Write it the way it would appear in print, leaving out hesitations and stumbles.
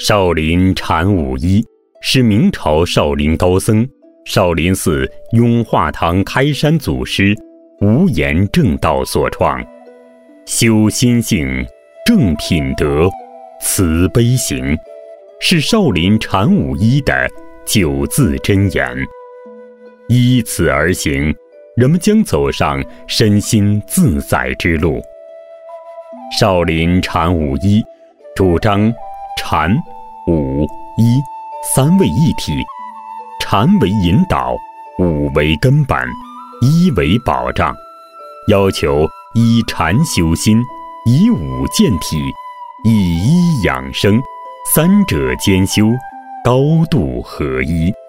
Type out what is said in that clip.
少林禅武一是明朝少林高僧、少林寺雍化堂开山祖师无言正道所创，修心性、正品德、慈悲行，是少林禅武一的9字真言。依此而行，人们将走上身心自在之路。少林禅武一主张禅、武、一3位一体，禅为引导，武为根本，一为保障，要求以禅修心，以武健体，以一养生，3者兼修，高度合一。